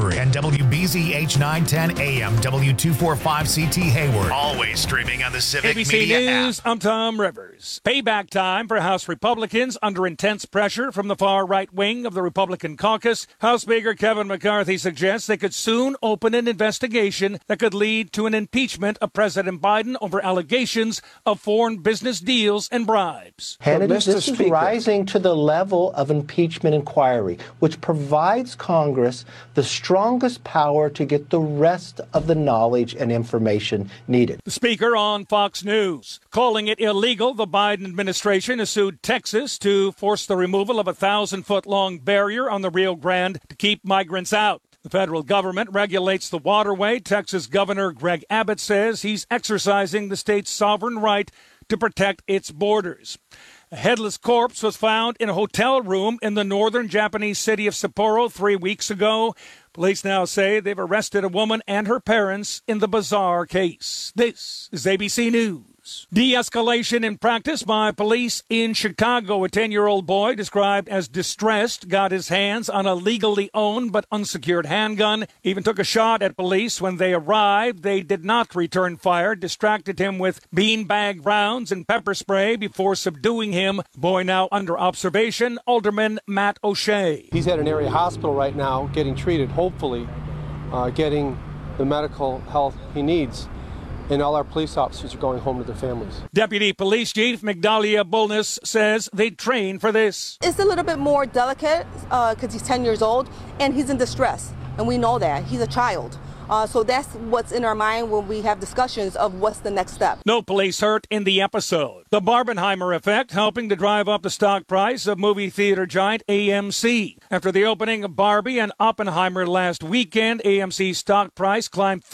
Montgomery, and WBZH 910 AM, W245CT Hayward. Always streaming on the Civic ABC Media News, app. I'm Tom Rivers. Payback time for House Republicans under intense pressure from the far right wing of the Republican caucus. House Speaker Kevin McCarthy suggests they could soon open an investigation that could lead to an impeachment of President Biden over allegations of foreign business deals and bribes. Hannity, this is rising to the level of impeachment inquiry, which provides Congress the strongest power to get the rest of the knowledge and information needed. The Speaker on Fox News, calling it illegal, the Biden administration has sued Texas to force the removal of a 1,000-foot-long barrier on the Rio Grande to keep migrants out. The federal government regulates the waterway. Texas Governor Greg Abbott says he's exercising the state's sovereign right to protect its borders. A headless corpse was found in a hotel room in the northern Japanese city of Sapporo 3 weeks ago. Police now say they've arrested a woman and her parents in the bizarre case. This is ABC News. De-escalation in practice by police in Chicago. A 10-year-old boy described as distressed got his hands on a legally owned but unsecured handgun. Even took a shot at police when they arrived. They did not return fire, distracted him with beanbag rounds and pepper spray before subduing him. Boy now under observation, Alderman Matt O'Shea. He's at an area hospital right now getting treated, hopefully getting the medical health he needs. And all our police officers are going home to their families. Deputy Police Chief Migdalia Bulnes says they train for this. It's a little bit more delicate because he's 10 years old and he's in distress. And we know that. He's a child. So that's what's in our mind when we have discussions of what's the next step. No police hurt in the episode. The Barbenheimer effect helping to drive up the stock price of movie theater giant AMC. After the opening of Barbie and Oppenheimer last weekend, AMC's stock price climbed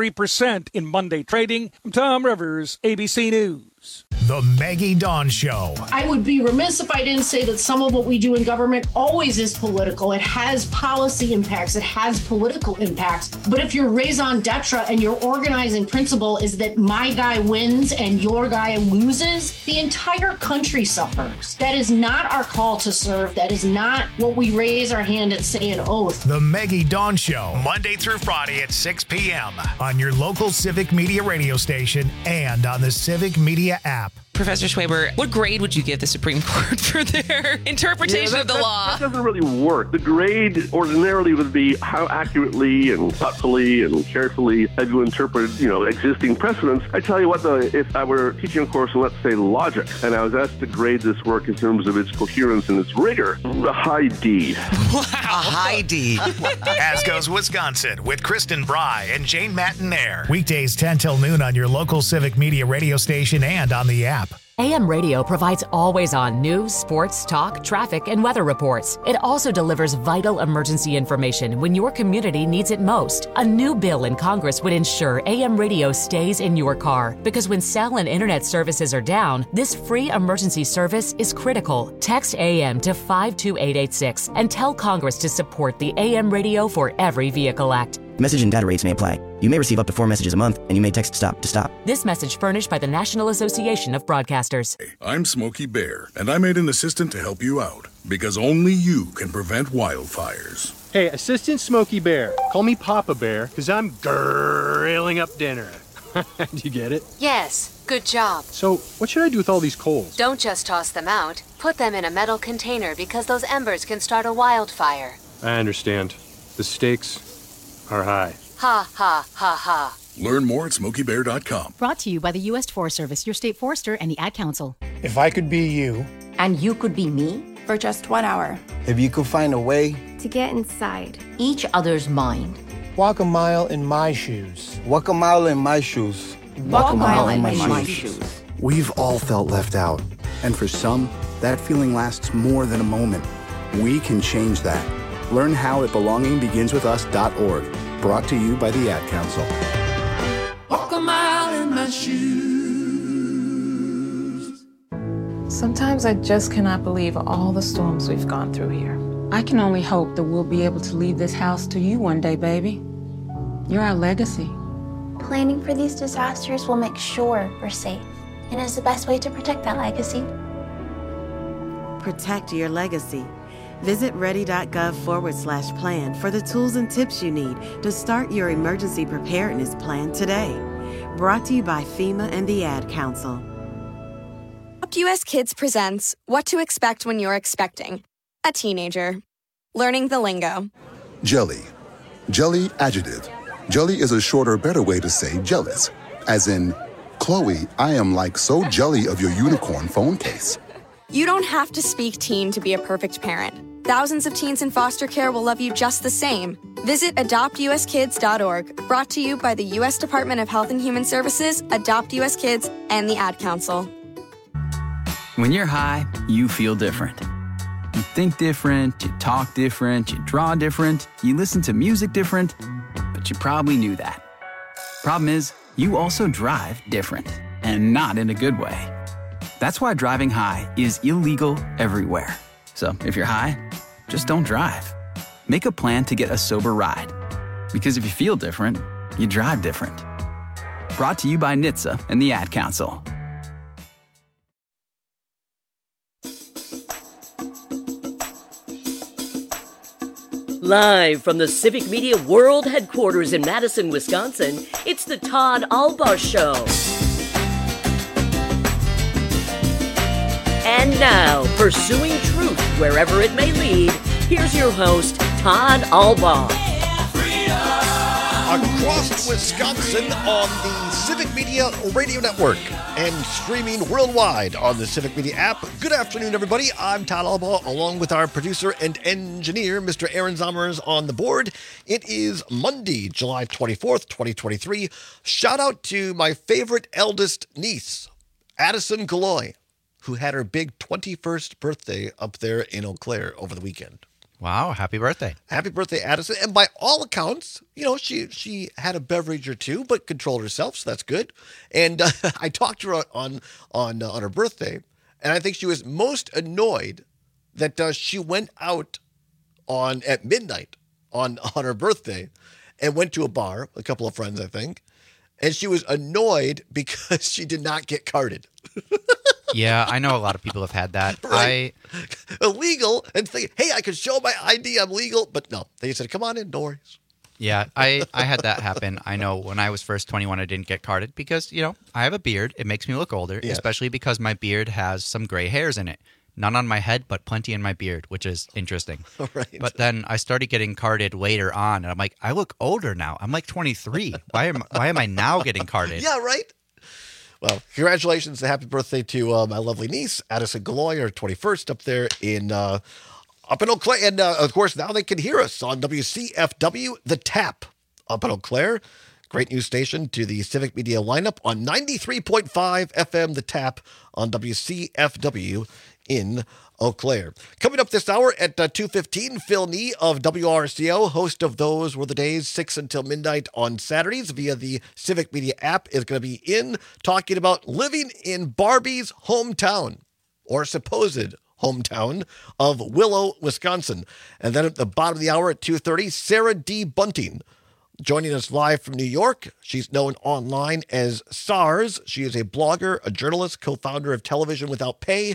33% in Monday trading. I'm Tom Rivers, ABC News. The Maggie Dawn Show. I would be remiss if I didn't say that some of what we do in government always is political. It has policy impacts. It has political impacts. But if your raison d'etre and your organizing principle is that my guy wins and your guy loses, the entire country suffers. That is not our call to serve. That is not what we raise our hand and say an oath. The Maggie Dawn Show, Monday through Friday at 6 p.m. on your local Civic Media radio station and on the Civic Media app. Professor Schwaber, what grade would you give the Supreme Court for their interpretation of the law? That doesn't really work. The grade ordinarily would be how accurately and thoughtfully and carefully have you interpreted, existing precedents. I tell you what, though, if I were teaching a course in, let's say, logic, and I was asked to grade this work in terms of its coherence and its rigor, a high D. Wow. A high D. As goes Wisconsin with Kristen Bry and Jane Mattinaire. Weekdays 10 till noon on your local Civic Media radio station and on the app. AM radio provides always-on news, sports, talk, traffic, and weather reports. It also delivers vital emergency information when your community needs it most. A new bill in Congress would ensure AM radio stays in your car because when cell and internet services are down, this free emergency service is critical. Text AM to 52886 and tell Congress to support the AM Radio for Every Vehicle Act. Message and data rates may apply. You may receive up to 4 messages a month, and you may text STOP to stop. This message furnished by the National Association of Broadcasters. Hey, I'm Smokey Bear, and I made an assistant to help you out, because only you can prevent wildfires. Hey, Assistant Smokey Bear. Call me Papa Bear, because I'm grilling up dinner. Do you get it? Yes, good job. So, what should I do with all these coals? Don't just toss them out. Put them in a metal container because those embers can start a wildfire. I understand. The stakes are high. Ha, ha, ha, ha. Learn more at SmokeyBear.com. Brought to you by the U.S. Forest Service, your state forester, and the Ad Council. If I could be you. And you could be me. For just 1 hour. If you could find a way. To get inside. Each other's mind. Walk a mile in my shoes. Walk a mile in my shoes. Walk a mile in my shoes. We've all felt left out. And for some, that feeling lasts more than a moment. We can change that. Learn how at belongingbeginswithus.org. Brought to you by the Ad Council. Walk a mile in my shoes. Sometimes I just cannot believe all the storms we've gone through here. I can only hope that we'll be able to leave this house to you one day, baby. You're our legacy. Planning for these disasters will make sure we're safe, and is the best way to protect that legacy. Protect your legacy. Visit ready.gov/plan for the tools and tips you need to start your emergency preparedness plan today. Brought to you by FEMA and the Ad Council. Adopt US Kids presents What to Expect When You're Expecting a Teenager. Learning the lingo. Jelly. Jelly adjective. Jelly is a shorter, better way to say jealous. As in, Chloe, I am like so jelly of your unicorn phone case. You don't have to speak teen to be a perfect parent. Thousands of teens in foster care will love you just the same. Visit adoptuskids.org. Brought to you by the U.S. Department of Health and Human Services, Adopt US Kids, and the Ad Council. When you're high, you feel different. You think different, you talk different, you draw different, you listen to music different, but you probably knew that. Problem is, you also drive different, and not in a good way. That's why driving high is illegal everywhere. So if you're high, just don't drive. Make a plan to get a sober ride. Because if you feel different, you drive different. Brought to you by NHTSA and the Ad Council. Live from the Civic Media World Headquarters in Madison, Wisconsin, it's the Todd Albaugh Show. And now, pursuing truth wherever it may lead, here's your host, Todd Albaugh. Across Wisconsin on the Civic Media Radio Network and streaming worldwide on the Civic Media app. Good afternoon, everybody. I'm Todd Albaugh, along with our producer and engineer, Mr. Aaron Zommers, on the board. It is Monday, July 24th, 2023. Shout out to my favorite eldest niece, Addison Galoy, who had her big 21st birthday up there in Eau Claire over the weekend. Wow, happy birthday. Happy birthday, Addison. And by all accounts, you know, she had a beverage or two, but controlled herself, so that's good. And I talked to her on her birthday, and I think she was most annoyed that she went out at midnight on her birthday and went to a bar, a couple of friends, I think, and she was annoyed because she did not get carded. Yeah, I know a lot of people have had that. Right. Illegal, and think, hey, I could show my ID, I'm legal, but no. They said, come on in, no worries. Yeah, I had that happen. I know when I was first 21, I didn't get carded because, you know, I have a beard. It makes me look older, especially because my beard has some gray hairs in it. None on my head, but plenty in my beard, which is interesting. Right. But then I started getting carded later on, and I'm like, I look older now. I'm like 23. Why am I now getting carded? Yeah, right? Well, congratulations and happy birthday to my lovely niece, Addison Galoy, her 21st up there in Eau Claire. And, of course, now they can hear us on WCFW, The Tap, up in Eau Claire. Great news station to the Civic Media lineup on 93.5 FM, The Tap, on WCFW in Eau Claire. Coming up this hour at 2:15, Phil Nee of WRCO, host of Those Were the Days, 6 until midnight on Saturdays via the Civic Media app, is going to be talking about living in Barbie's hometown, or supposed hometown of Willow, Wisconsin. And then at the bottom of the hour at 2:30, Sarah D. Bunting, joining us live from New York. She's known online as SARS. She is a blogger, a journalist, co-founder of Television Without Pity,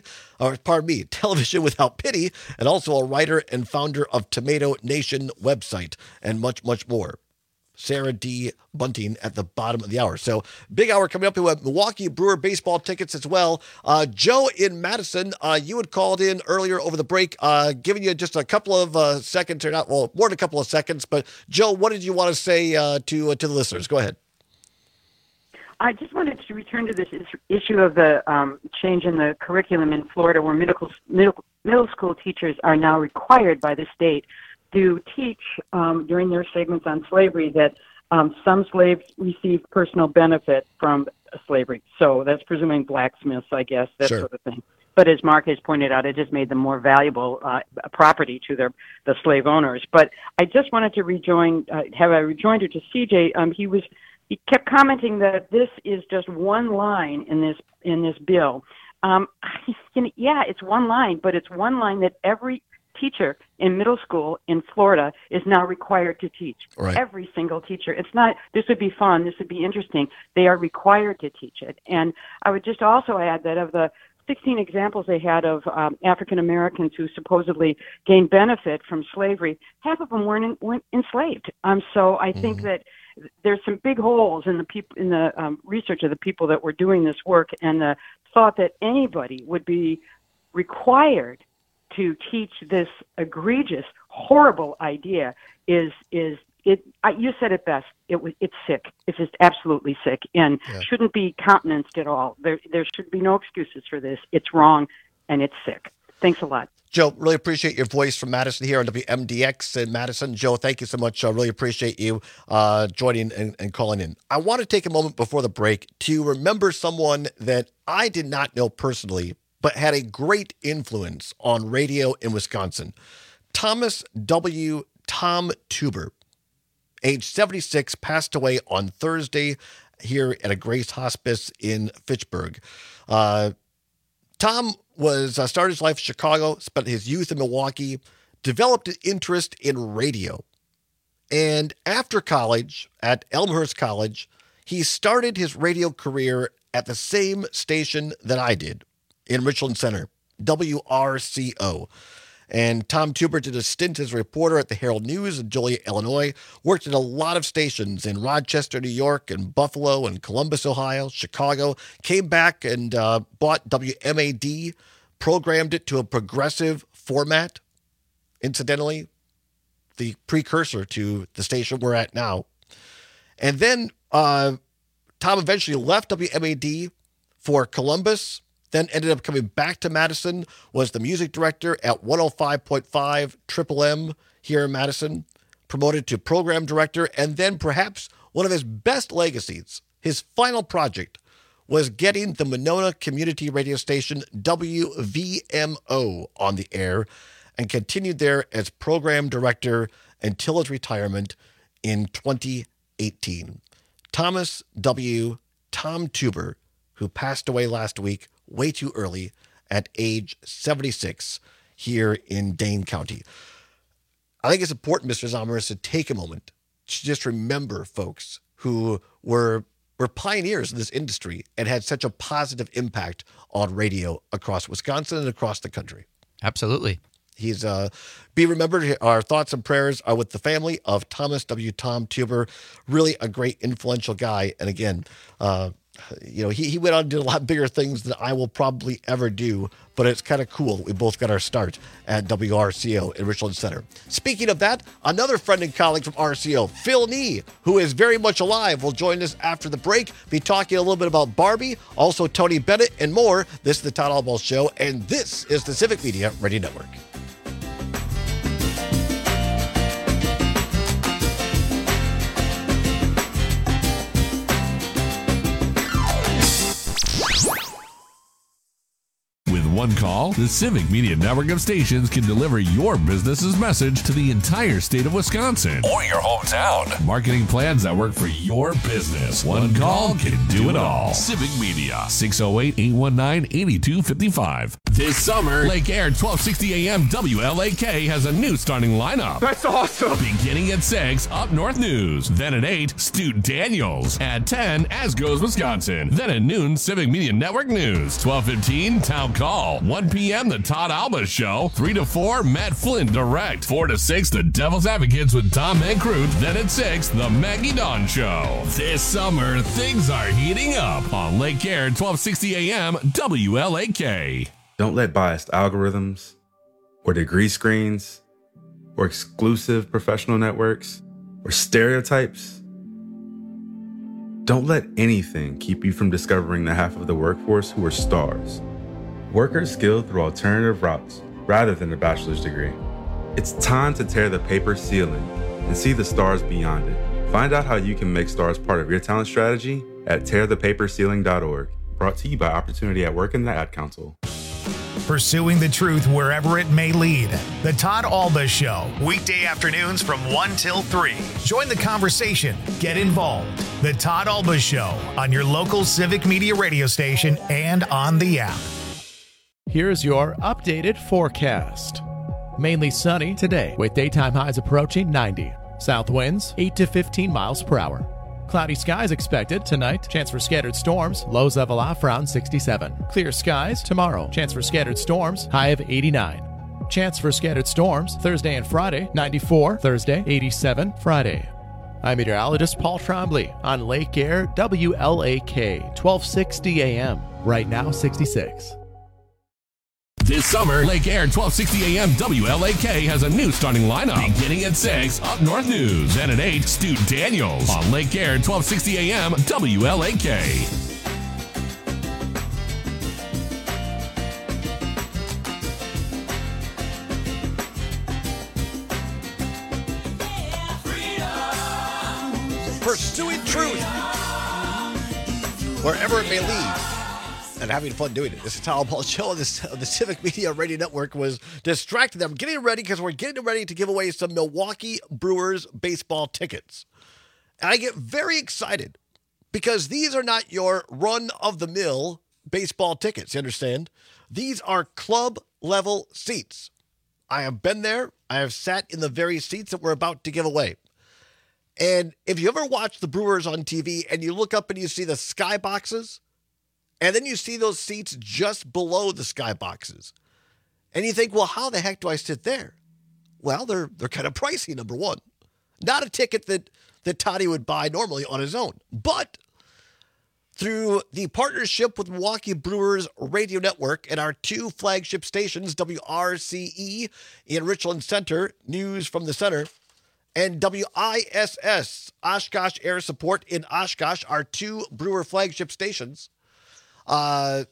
and also a writer and founder of Tomato Nation website, and much, much more. Sarah D. Bunting at the bottom of the hour. So big hour coming up. We have Milwaukee Brewer baseball tickets as well. Joe in Madison, you had called in earlier over the break, giving you just a couple of seconds, or not, well, more than a couple of seconds. But Joe, what did you want to say to the listeners? Go ahead. I just wanted to return to this issue of the change in the curriculum in Florida, where middle school teachers are now required by the state to teach during their segments on slavery that some slaves received personal benefit from slavery. So that's presuming blacksmiths, I guess, that sort of thing. But as Mark has pointed out, it just made them more valuable property to the slave owners. But I just wanted to have a rejoinder to CJ. He kept commenting that this is just one line in this bill. Yeah, it's one line, but it's one line that every teacher in middle school in Florida is now required to teach. Right. Every single teacher. It's not, this would be fun, this would be interesting. They are required to teach it. And I would just also add that of the 16 examples they had of African Americans who supposedly gained benefit from slavery. Half of them weren't enslaved. So I think that there's some big holes in the research of the people that were doing this work, and the thought that anybody would be required to teach this egregious, horrible idea is you said it best. It's sick. It's just absolutely sick, and shouldn't be countenanced at all. There should be no excuses for this. It's wrong, and it's sick. Thanks a lot. Joe, really appreciate your voice from Madison here on WMDX in Madison. Joe, thank you so much. I really appreciate you joining and calling in. I want to take a moment before the break to remember someone that I did not know personally, but had a great influence on radio in Wisconsin. Thomas W. Tom Tuber, age 76, passed away on Thursday here at a Grace Hospice in Fitchburg. Tom started his life in Chicago, spent his youth in Milwaukee, developed an interest in radio. And after college, at Elmhurst College, he started his radio career at the same station that I did in Richland Center, WRCO. And Tom Tuber did a stint as a reporter at the Herald News in Joliet, Illinois, worked at a lot of stations in Rochester, New York, and Buffalo, and Columbus, Ohio, Chicago, came back and bought WMAD, programmed it to a progressive format, incidentally, the precursor to the station we're at now. And then Tom eventually left WMAD for Columbus, then ended up coming back to Madison, was the music director at 105.5 Triple M here in Madison, promoted to program director, and then perhaps one of his best legacies, his final project, was getting the Monona community radio station WVMO on the air, and continued there as program director until his retirement in 2018. Thomas W. Tom Tuber, who passed away last week, way too early, at age 76 here in Dane County. I think it's important, Mr. Zomerus, to take a moment to just remember folks who were pioneers in this industry and had such a positive impact on radio across Wisconsin and across the country. Absolutely. He's be remembered. Our thoughts and prayers are with the family of Thomas W. Tom Tuber. Really a great, influential guy. And again, he went on to do a lot bigger things than I will probably ever do, but it's kind of cool that we both got our start at WRCO in Richland Center. Speaking of that, another friend and colleague from RCO, Phil Nee, who is very much alive, will join us after the break, be talking a little bit about Barbie, also Tony Bennett, and more. This is the Todd Albaugh Show, and this is the Civic Media Radio Network. One call, the Civic Media Network of stations can deliver your business's message to the entire state of Wisconsin or your hometown. Marketing plans that work for your business. One call can do it all. Civic Media, 608-819-8255. This summer, Lake Air 1260 AM WLAK has a new starting lineup. That's awesome. Beginning at 6, Up North News. Then at 8, Stu Daniels. At 10, As Goes Wisconsin. Then at noon, Civic Media Network News. 12:15, Town Call. 1 p.m., The Todd Albaugh Show. 3 to 4, Matt Flynn Direct. 4 to 6, The Devil's Advocates with Tom Mancroot. Then at 6, The Maggie Dawn Show. This summer, things are heating up on Lake Air 1260 AM WLAK. Don't let biased algorithms or degree screens or exclusive professional networks or stereotypes. Don't let anything keep you from discovering the half of the workforce who are stars. Workers skilled through alternative routes rather than a bachelor's degree. It's time to tear the paper ceiling and see the stars beyond it. Find out how you can make stars part of your talent strategy at tearthepaperceiling.org. Brought to you by Opportunity at Work and the Ad Council. Pursuing the truth wherever it may lead. The Todd Albaugh Show, weekday afternoons from 1 till 3. Join the conversation. Get involved. The Todd Albaugh Show on your local Civic Media radio station and on the app. Here's your updated forecast. Mainly sunny today with daytime highs approaching 90. South winds 8 to 15 miles per hour. Cloudy skies expected tonight. Chance for scattered storms. Lows level off around 67. Clear skies tomorrow. Chance for scattered storms. High of 89. Chance for scattered storms Thursday and Friday. 94 Thursday. 87 Friday. I'm meteorologist Paul Trombley on Lake Air WLAK 1260 AM. Right now 66. This summer, Lake Air 1260 AM WLAK has a new starting lineup. Beginning at 6, Up North News. And at 8, Stu Daniels on Lake Air 1260 AM WLAK. Pursuing truth wherever it may lead. And having fun doing it. This is Tom Paul Show on the Civic Media Radio Network was distracting them, getting ready because we're getting ready to give away some Milwaukee Brewers baseball tickets. And I get very excited because these are not your run-of-the-mill baseball tickets, you understand? These are club-level seats. I have been there. I have sat in the very seats that we're about to give away. And if you ever watch the Brewers on TV and you look up and you see the skyboxes, and then you see those seats just below the skyboxes. And you think, well, how the heck do I sit there? Well, they're kind of pricey, number one. Not a ticket that Toddy would buy normally on his own. But through the partnership with Milwaukee Brewers Radio Network and our two flagship stations, WRCE in Richland Center, News from the Center, and WISS, Oshkosh Air Support in Oshkosh, our two Brewer flagship stations, that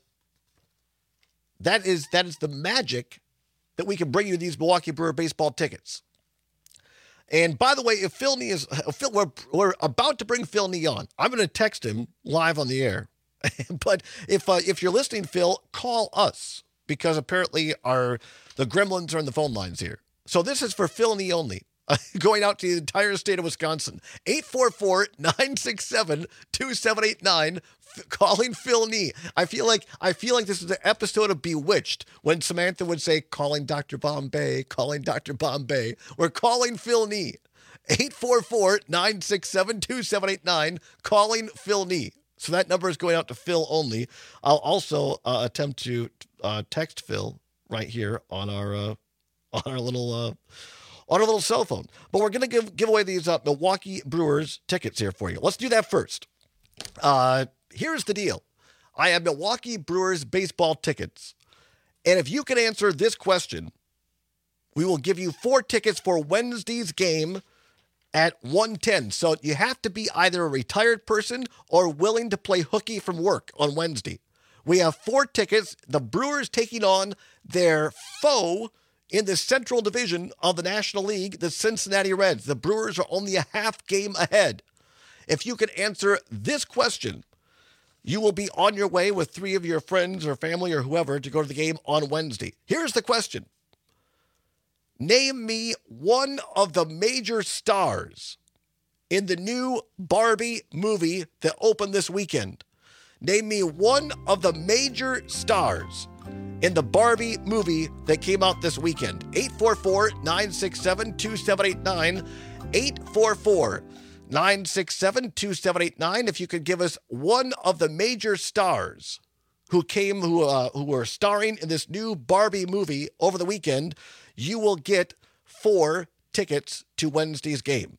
is the magic that we can bring you these Milwaukee Brewer baseball tickets. And by the way, if Phil Nee is, we're about to bring Phil Nee on. I'm going to text him live on the air. But if you're listening, Phil, call us because apparently the gremlins are in the phone lines here. So this is for Phil Nee only. Going out to the entire state of Wisconsin. 844-967-2789. Calling Phil Nee. I feel like this is an episode of Bewitched when Samantha would say, calling Dr. Bombay, calling Dr. Bombay. We're calling Phil Nee. 844-967-2789. Calling Phil Nee. So that number is going out to Phil only. I'll also attempt to text Phil right here on our little cell phone. But we're going to give away these Milwaukee Brewers tickets here for you. Let's do that first. Here's the deal. I have Milwaukee Brewers baseball tickets. And if you can answer this question, we will give you 4 tickets for Wednesday's game at 1:10. So you have to be either a retired person or willing to play hooky from work on Wednesday. We have 4 tickets. The Brewers taking on their foe in the Central Division of the National League, the Cincinnati Reds. The Brewers are only a half game ahead. If you can answer this question, you will be on your way with 3 of your friends or family or whoever to go to the game on Wednesday. Here's the question. Name me one of the major stars in the new Barbie movie that opened this weekend. Name me one of the major stars in the Barbie movie that came out this weekend. 844-967-2789. 844-967-2789. If you could give us one of the major stars who were starring in this new Barbie movie over the weekend, you will get 4 tickets to Wednesday's game.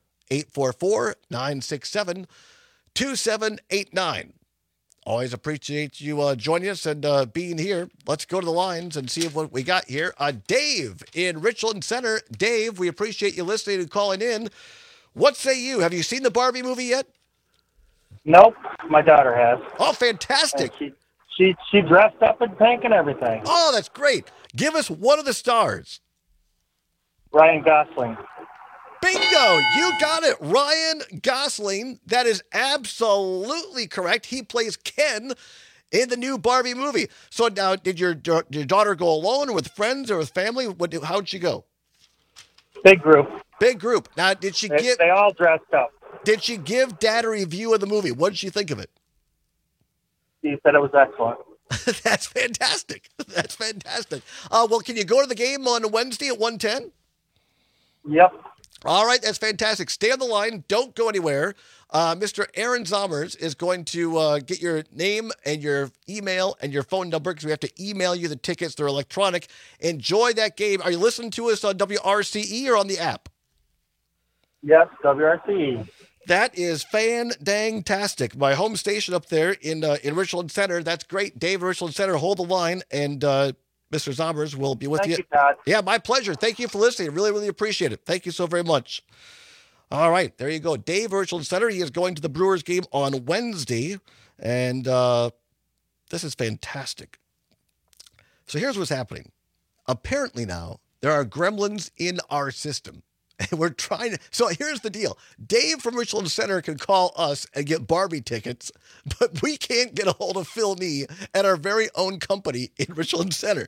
844-967-2789. Always appreciate you joining us and being here. Let's go to the lines and see what we got here. Dave in Richland Center. Dave, we appreciate you listening and calling in. What say you? Have you seen the Barbie movie yet? Nope. My daughter has. Oh, fantastic. She dressed up in pink and everything. Oh, that's great. Give us one of the stars. Ryan Gosling. Bingo! You got it. Ryan Gosling. That is absolutely correct. He plays Ken in the new Barbie movie. So now, did your daughter go alone or with friends or with family? How'd she go? Big group. Big group. Now, did she give... They all dressed up. Did she give Dad a review of the movie? What did she think of it? He said it was excellent. That's fantastic. That's fantastic. Well, can you go to the game on Wednesday at 1:10? Yep. All right, that's fantastic. Stay on the line. Don't go anywhere. Mr. Aaron Zommers is going to get your name and your email and your phone number because we have to email you the tickets. They're electronic. Enjoy that game. Are you listening to us on WRCE or on the app? Yes, WRCE. That is fan-dang-tastic. My home station up there in Richland Center. That's great. Dave, Richland Center, hold the line, and Mr. Zommers will be with you. Thank you, Todd. Yeah, my pleasure. Thank you for listening. Really, really appreciate it. Thank you so very much. All right, there you go. Dave, Richland Center. He is going to the Brewers game on Wednesday, and this is fantastic. So here's what's happening. Apparently now, there are gremlins in our system. And we're trying to. So here's the deal. Dave from Richland Center can call us and get Barbie tickets, but we can't get a hold of Phil Nee at our very own company in Richland Center.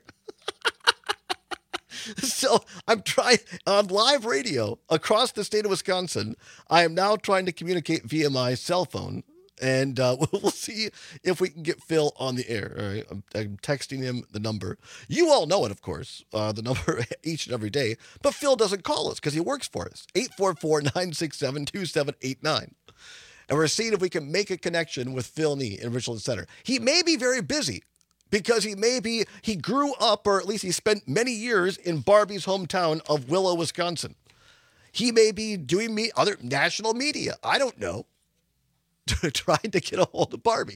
So I'm trying on live radio across the state of Wisconsin. I am now trying to communicate via my cell phone. And we'll see if we can get Phil on the air. All right, I'm texting him the number. You all know it, of course, the number each and every day. But Phil doesn't call us because he works for us. 844-967-2789. And we're seeing if we can make a connection with Phil Nee in Richland Center. He may be very busy because he grew up, or at least he spent many years in Barbie's hometown of Willow, Wisconsin. He may be doing other national media. I don't know. Trying to get a hold of Barbie.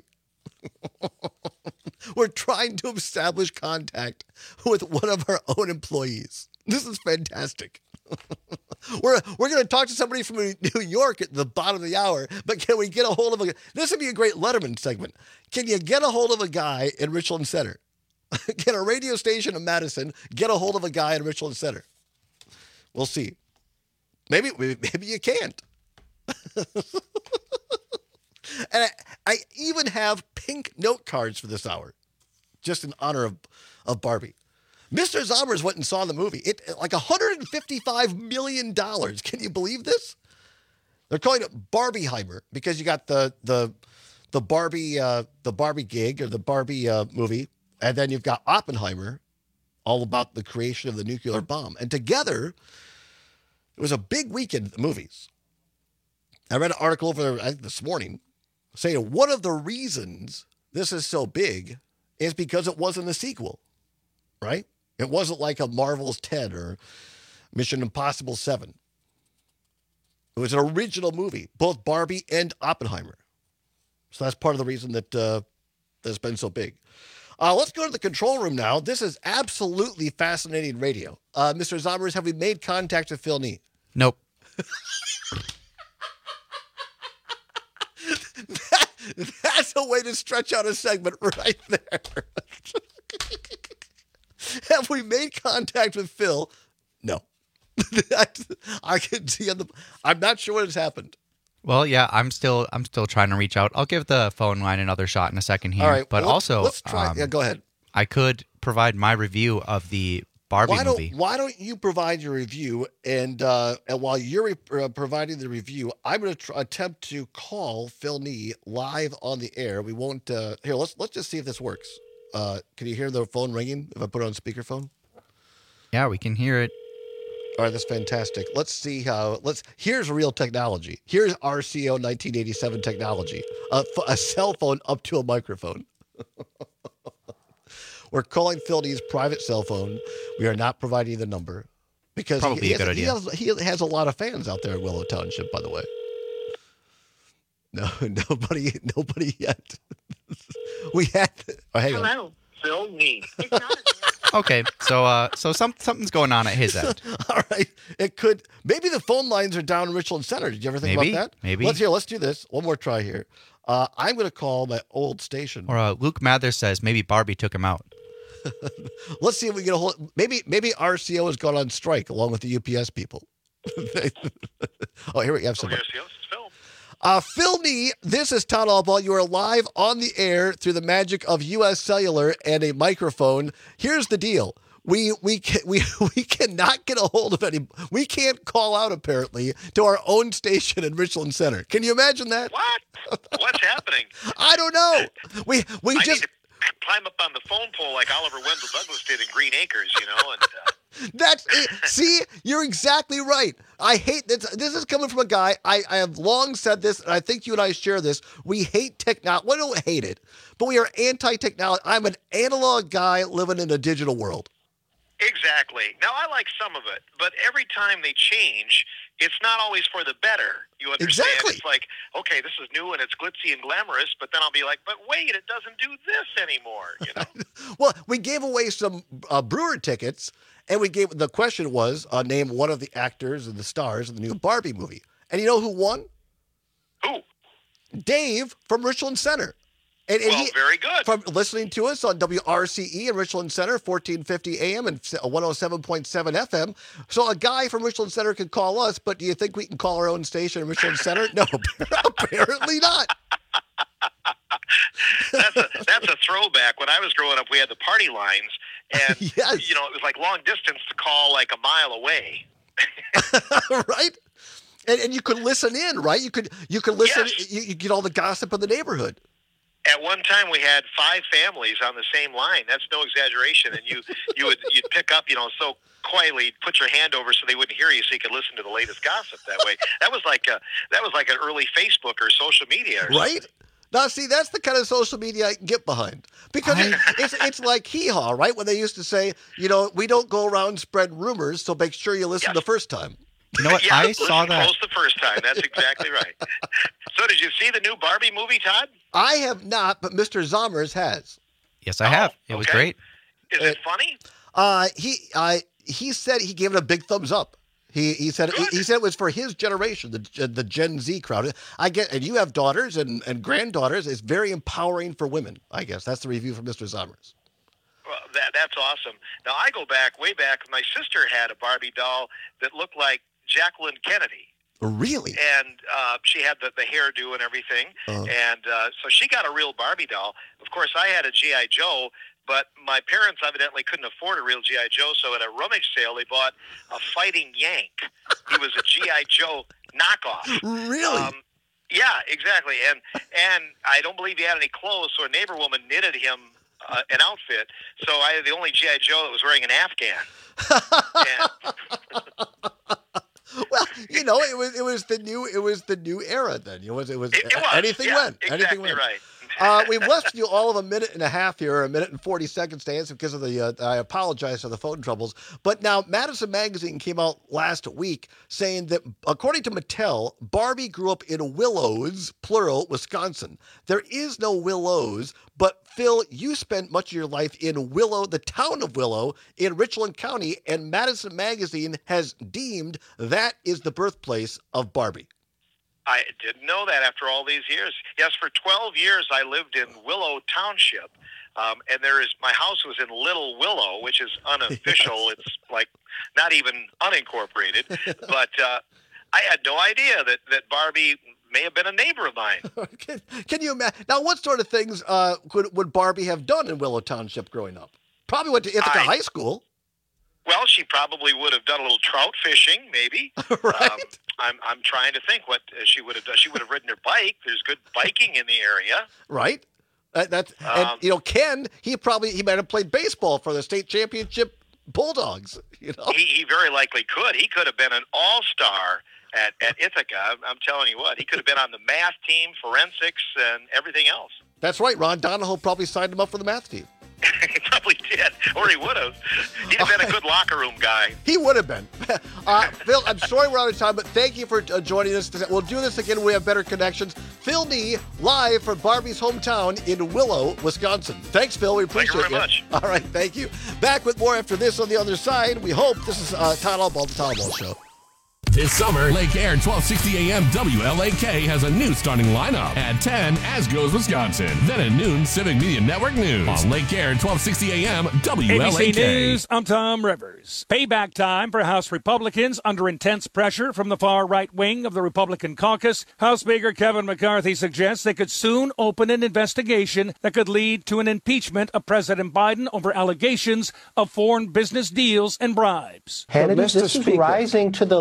We're trying to establish contact with one of our own employees. This is fantastic. We're going to talk to somebody from New York at the bottom of the hour, but can we get a hold of this would be a great Letterman segment. Can you get a hold of a guy in Richland Center? Can a radio station in Madison get a hold of a guy in Richland Center? We'll see. Maybe you can't. And I even have pink note cards for this hour, just in honor of Barbie. Mr. Zommers went and saw the movie. It like $155 million. Can you believe this? They're calling it Barbieheimer because you got the Barbie gig or the Barbie movie, and then you've got Oppenheimer, all about the creation of the nuclear bomb. And together, it was a big weekend at the movies. I read an article over there, I think this morning, saying one of the reasons this is so big is because it wasn't a sequel, right? It wasn't like a Marvel's 10 or Mission Impossible 7. It was an original movie, both Barbie and Oppenheimer. So that's part of the reason that that's been so big. Let's go to the control room now. This is absolutely fascinating radio. Mr. Zommers, have we made contact with Phil Nee? Nope. That's a way to stretch out a segment right there. Have we made contact with Phil? No. I can see I'm not sure what has happened. Well, yeah, I'm still trying to reach out. I'll give the phone line another shot in a second here. All right, but also, let's try. Yeah, go ahead. I could provide my review of the Barbie movie. Why don't you provide your review, and while you're providing the review, I'm going to attempt to call Phil Nee live on the air. We won't. Here, let's just see if this works. Can you hear the phone ringing if I put it on speakerphone? Yeah, we can hear it. All right, that's fantastic. Let's see how. Here's real technology. Here's RCO 1987 technology. A cell phone up to a microphone. We're calling Phil Nee's private cell phone. We are not providing the number because probably a good idea. He has a lot of fans out there in Willow Township, by the way. No, nobody yet. We had. Oh, hang on. Hello, Phil Nee. Okay, so something's going on at his end. All right, it could. Maybe the phone lines are down in Richland Center. Did you ever think about that? Maybe. Let's do this. One more try here. I'm going to call my old station. Or Luke Mather says maybe Barbie took him out. Let's see if we get a hold. Maybe RCO has gone on strike along with the UPS people. Oh, here we have somebody. Phil Nee, this is Todd Albaugh. You are live on the air through the magic of U.S. Cellular and a microphone. Here's the deal. We cannot get a hold of any. We can't call out, apparently, to our own station in Richland Center. Can you imagine that? What? What's happening? I don't know. We I just need to climb up on the phone pole like Oliver Wendell Douglas did in Green Acres, and That's it. See, you're exactly right. I hate this. This is coming from a guy. I have long said this, and I think you and I share this. We hate technology. We don't hate it, but we are anti-technology. I'm an analog guy living in a digital world. Exactly. Now, I like some of it, but every time they change, it's not always for the better. You understand? Exactly. It's like, okay, this is new and it's glitzy and glamorous, but then I'll be like, but wait, it doesn't do this anymore. You know? Well, we gave away some Brewer tickets, and the question was, name one of the actors and the stars in the new Barbie movie. And you know who won? Who? Dave from Richland Center. And very good. From listening to us on WRCE in Richland Center, 1450 AM and 107.7 FM. So a guy from Richland Center can call us, but do you think we can call our own station in Richland Center? No, apparently not. That's a throwback. When I was growing up, we had the party lines, and yes. you know, it was like long distance to call like a mile away. Right? And you could listen in, right? You could listen. Yes. You get all the gossip of the neighborhood. At one time, we had 5 families on the same line. That's no exaggeration. And you'd pick up, you know, so quietly, put your hand over so they wouldn't hear you, so you could listen to the latest gossip that way. That was like an early Facebook or social media, right? Now, see, that's the kind of social media I can get behind, because it's like hee-haw, right? When they used to say, you know, we don't go around spreading rumors, so make sure you listen the first time. You know what? Yeah, I saw that. Close the first time. That's exactly right. So, did you see the new Barbie movie, Todd? I have not, but Mr. Zommers has. Yes, I have. It was great. Is it funny? He said he gave it a big thumbs up. He said it was for his generation, the Gen Z crowd. I get, and you have daughters and granddaughters. It's very empowering for women. I guess that's the review from Mr. Zommers. Well, that's awesome. Now I go way back. My sister had a Barbie doll that looked like Jacqueline Kennedy. Really? And she had the hairdo and everything. And so she got a real Barbie doll. Of course, I had a G.I. Joe, but my parents evidently couldn't afford a real G.I. Joe, so at a rummage sale, they bought a Fighting Yank. He was a G.I. Joe knockoff. Really? Yeah, exactly. And I don't believe he had any clothes, so a neighbor woman knitted him an outfit. So I had the only G.I. Joe that was wearing an Afghan. Well, you know, it was the new era then. It was anything went. Exactly anything went. Right. We've left you all of a minute and a half here, a minute and 40 seconds to answer because of the, I apologize for the phone troubles. But now Madison Magazine came out last week saying that according to Mattel, Barbie grew up in Willows, plural, Wisconsin. There is no Willows, but Phil, you spent much of your life in Willow, the town of Willow in Richland County, and Madison Magazine has deemed that is the birthplace of Barbie. I didn't know that after all these years. Yes, for 12 years I lived in Willow Township, and my house was in Little Willow, which is unofficial. Yes. It's like not even unincorporated. But I had no idea that Barbie may have been a neighbor of mine. Can you imagine? Now, what sort of things would Barbie have done in Willow Township growing up? Probably went to Ithaca High School. Well, she probably would have done a little trout fishing, maybe. Right. I'm trying to think what she would have done. She would have ridden her bike. There's good biking in the area. Right. And you know, Ken, he might have played baseball for the state championship Bulldogs. You know, he very likely could. He could have been an all-star at Ithaca. I'm telling you what, he could have been on the math team, forensics, and everything else. That's right. Ron Donahoe probably signed him up for the math team. He probably did, or he would have. He'd have been a good locker room guy. He would have been. Phil, I'm sorry we're out of time, but thank you for joining us. We'll do this again when we have better connections. Phil Nee, live from Barbie's hometown in Willow, Wisconsin. Thanks, Phil. We appreciate it. Thank you very much. All right, thank you. Back with more after this on the other side. We hope. This is Todd Albaugh, the Todd Albaugh Show. This summer, Lake Air 1260 AM WLAK has a new starting lineup. At 10, As Goes Wisconsin. Then at noon, Civic Media Network News. On Lake Air 1260 AM WLAK. ABC News, I'm Tom Rivers. Payback time for House Republicans under intense pressure from the far right wing of the Republican caucus. House Speaker Kevin McCarthy suggests they could soon open an investigation that could lead to an impeachment of President Biden over allegations of foreign business deals and bribes. Hannity, this is rising to the level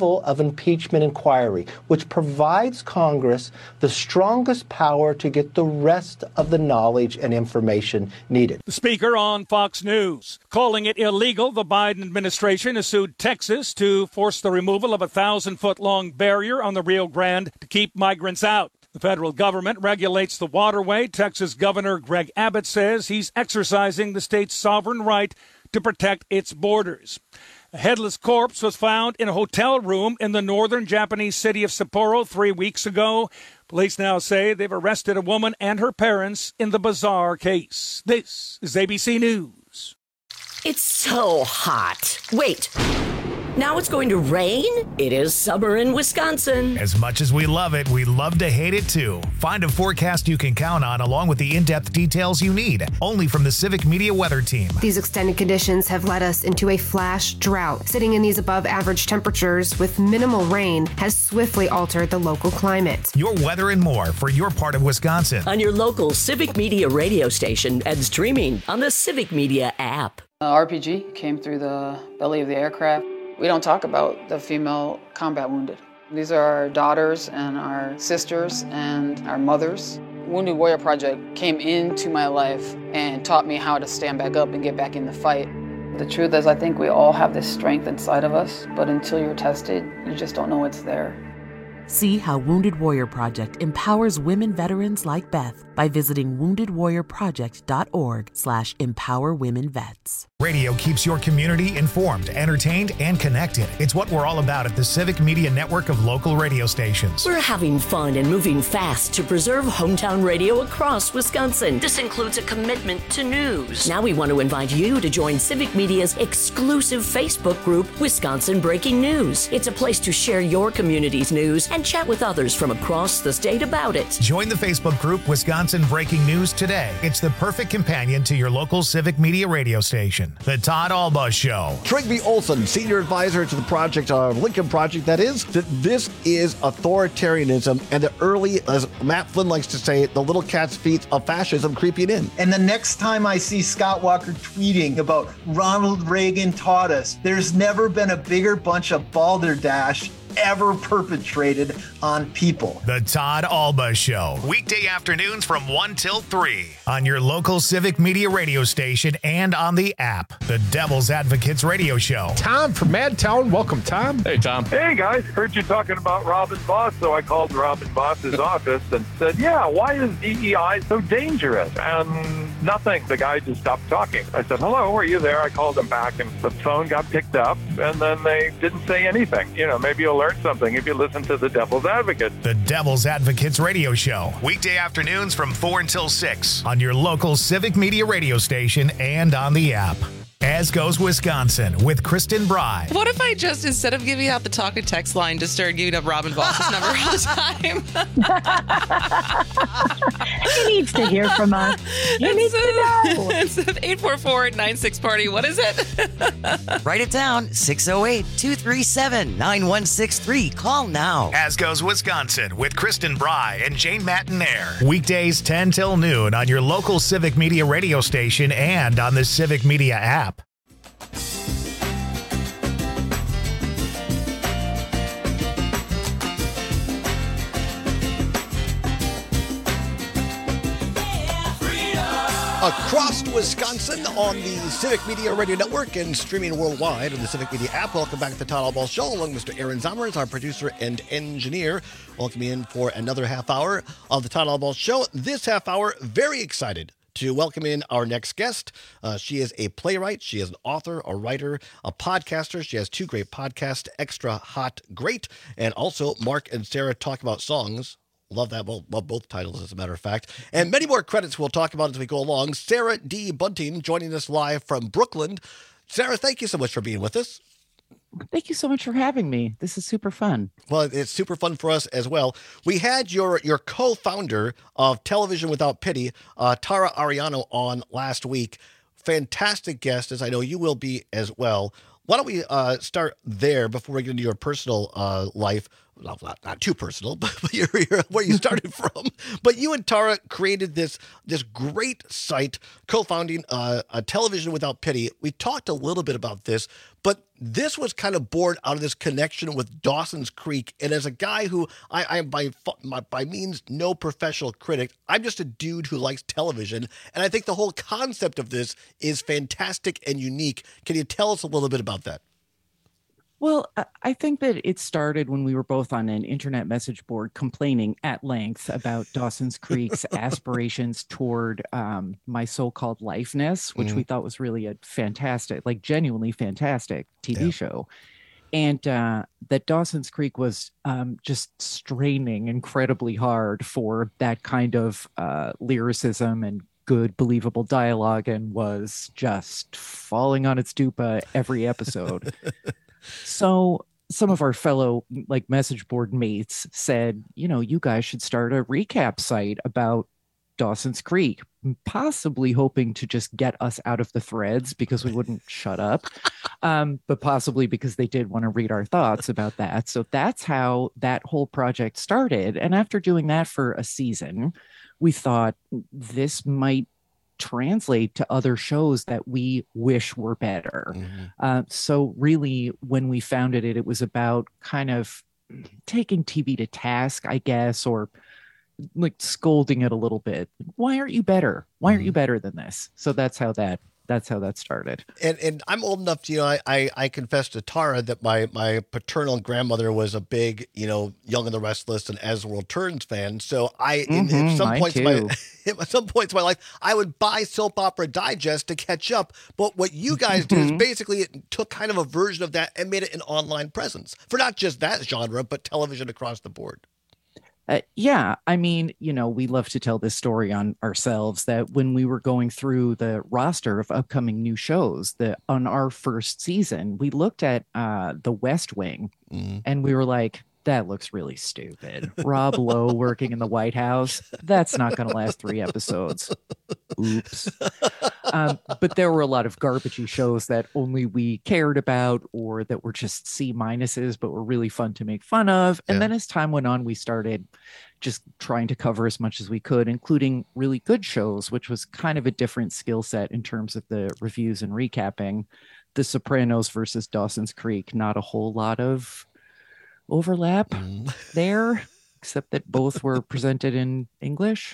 article of impeachment inquiry, which provides Congress the strongest power to get the rest of the knowledge and information needed. The speaker on Fox News, calling it illegal, the Biden administration has sued Texas to force the removal of a 1,000-foot-long barrier on the Rio Grande to keep migrants out. The federal government regulates the waterway. Texas Governor Greg Abbott says he's exercising the state's sovereign right to protect its borders. A headless corpse was found in a hotel room in the northern Japanese city of Sapporo 3 weeks ago. Police now say they've arrested a woman and her parents in the bizarre case. This is ABC News. It's so hot. Wait. Now it's going to rain? It is summer in Wisconsin. As much as we love it, we love to hate it too. Find a forecast you can count on along with the in-depth details you need, only from the Civic Media Weather Team. These extended conditions have led us into a flash drought. Sitting in these above average temperatures with minimal rain has swiftly altered the local climate. Your weather and more for your part of Wisconsin. On your local Civic Media radio station and streaming on the Civic Media app. RPG came through the belly of the aircraft. We don't talk about the female combat wounded. These are our daughters and our sisters and our mothers. Wounded Warrior Project came into my life and taught me how to stand back up and get back in the fight. The truth is, I think we all have this strength inside of us, but until you're tested, you just don't know it's there. See how Wounded Warrior Project empowers women veterans like Beth by visiting woundedwarriorproject.org/empowerwomenvets. Radio keeps your community informed, entertained, and connected. It's what we're all about at the Civic Media Network of local radio stations. We're having fun and moving fast to preserve hometown radio across Wisconsin. This includes a commitment to news. Now we want to invite you to join Civic Media's exclusive Facebook group, Wisconsin Breaking News. It's a place to share your community's news and chat with others from across the state about it. Join the Facebook group Wisconsin Breaking News today. It's the perfect companion to your local Civic Media radio station. The Todd Alba Show. Trygve Olson, senior advisor to the project, Lincoln Project, that is, that this is authoritarianism and the early, as Matt Flynn likes to say, the little cat's feet of fascism creeping in. And the next time I see Scott Walker tweeting about Ronald Reagan taught us, there's never been a bigger bunch of balderdash ever perpetrated on people. The Todd Alba Show. Weekday afternoons from 1 till 3 on your local Civic Media radio station and on the app. The Devil's Advocates Radio Show. Tom from Madtown. Welcome, Tom. Hey, Tom. Hey, guys. Heard you talking about Robin Boss, so I called Robin Boss's office and said, yeah, why is DEI so dangerous? And nothing. The guy just stopped talking. I said, hello, are you there? I called him back, and the phone got picked up, and then they didn't say anything. You know, maybe you'll learn something if you listen to the Devil's Advocate. The Devil's Advocates Radio Show. Weekday afternoons from 4 until 6 on your local Civic Media radio station and on the app. As Goes Wisconsin with Kristen Bry. What if I just, instead of giving out the talk and text line, just started giving up Robin Boss's number all the time? He needs to hear from us. He needs to know. It's 844-96-PARTY. What is it? Write it down. 608-237-9163. Call now. As Goes Wisconsin with Kristen Bry and Jane Mattinaire. Weekdays 10 till noon on your local Civic Media radio station and on the Civic Media app. Across Wisconsin on the Civic Media Radio Network and streaming worldwide on the Civic Media app. Welcome back to the Todd Alba Show, along with Mr. Aaron Zommers, our producer and engineer. Welcome in for another half hour of the Todd Alba Show. This half hour, very excited to welcome in our next guest. She is a playwright. She is an author, a writer, a podcaster. She has two great podcasts, Extra Hot Great, and also Mark and Sarah Talk About Songs. Love that. Well, love both titles, as a matter of fact. And many more credits we'll talk about as we go along. Sarah D. Bunting joining us live from Brooklyn. Sarah, thank you so much for being with us. Thank you so much for having me. This is super fun. Well, it's super fun for us as well. We had your co-founder of Television Without Pity, Tara Ariano, on last week. Fantastic guest, as I know you will be as well. Why don't we start there before we get into your personal life? not too personal, but you're where you started from. But you and Tara created this great site, co-founding a Television Without Pity. We talked a little bit about this, but this was kind of born out of this connection with Dawson's Creek. And as a guy who I am by means no professional critic, I'm just a dude who likes television, and I think the whole concept of this is fantastic and unique. Can you tell us a little bit about that? Well, I think that it started when we were both on an internet message board complaining at length about Dawson's Creek's aspirations toward My So-Called Lifeness, which we thought was really a fantastic, like genuinely fantastic TV show. And that Dawson's Creek was just straining incredibly hard for that kind of lyricism and good, believable dialogue, and was just falling on its dupa every episode. So some of our fellow message board mates said, you guys should start a recap site about Dawson's Creek, possibly hoping to just get us out of the threads because we wouldn't shut up, but possibly because they did want to read our thoughts about that. So that's how that whole project started. And after doing that for a season, we thought this might translate to other shows that we wish were better. So really, when we founded it, it was about kind of taking TV to task, I guess, or scolding it a little bit. Why aren't you better? Why aren't you better than this? So that's how that started. And I'm old enough to, I confess to Tara that my paternal grandmother was a big, Young and the Restless and As the World Turns fan. So at some points in my life, I would buy Soap Opera Digest to catch up. But what you guys did is basically it took kind of a version of that and made it an online presence for not just that genre, but television across the board. Yeah, I mean, we love to tell this story on ourselves that when we were going through the roster of upcoming new shows, on our first season, we looked at The West Wing and we were like, that looks really stupid. Rob Lowe working in the White House, that's not going to last 3 episodes. Oops. But there were a lot of garbagey shows that only we cared about or that were just C minuses, but were really fun to make fun of. And then as time went on, we started just trying to cover as much as we could, including really good shows, which was kind of a different skill set in terms of the reviews and recapping. The Sopranos versus Dawson's Creek, not a whole lot of overlap there, except that both were presented in English.